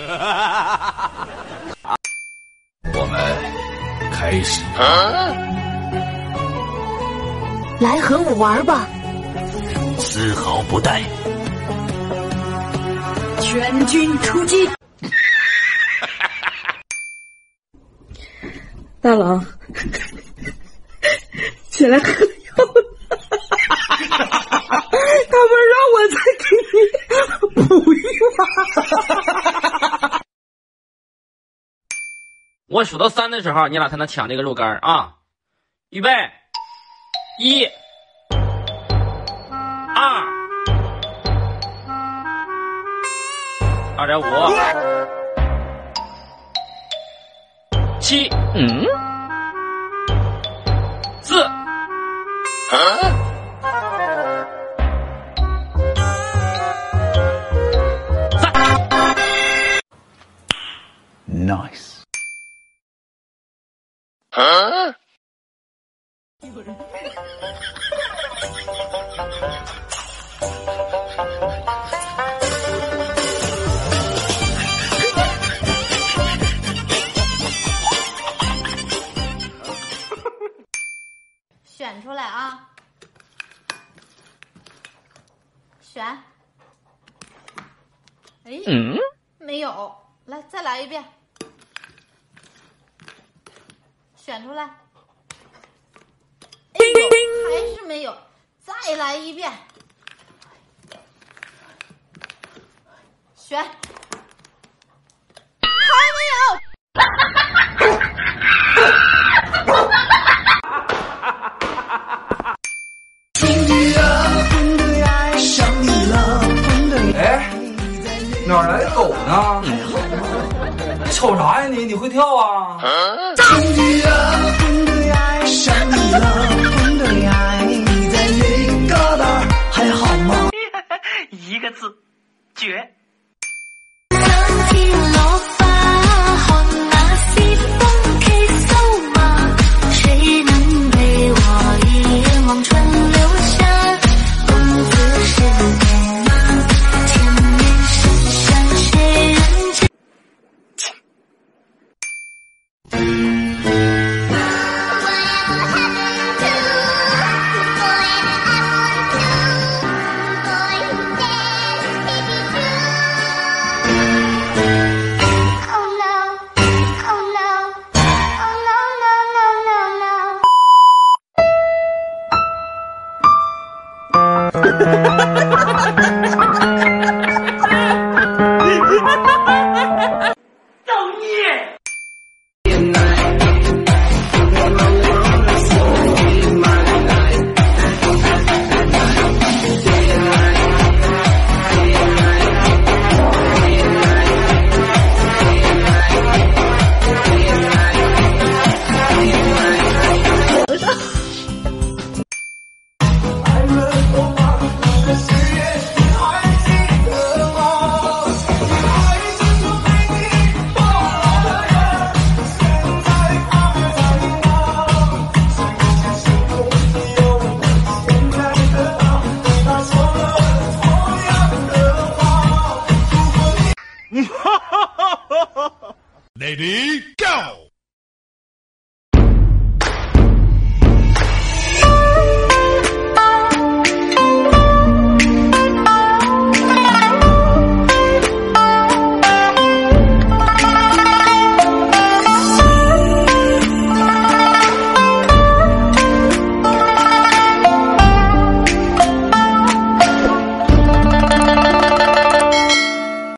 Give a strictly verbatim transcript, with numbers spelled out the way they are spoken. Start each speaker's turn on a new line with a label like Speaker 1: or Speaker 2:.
Speaker 1: 我们开始，
Speaker 2: 来和我玩吧，
Speaker 1: 丝毫不带。
Speaker 2: 全军出击！大郎，起来喝药了。他们让我再给你补一把。
Speaker 3: 我数到三的时候，你俩才能抢这个肉干啊！预备，一、二、二点五、七、嗯、四、三。
Speaker 1: Nice。
Speaker 4: 啊！
Speaker 5: 选出来啊！选。哎，嗯，没有，来再来一遍。选出来。哎呦，还是没有，再来一遍。选。还没有。
Speaker 6: 哎，哪来的狗呢？你瞅啥呀你？你会跳啊？
Speaker 7: 一个字，绝。 造孽！
Speaker 1: Lady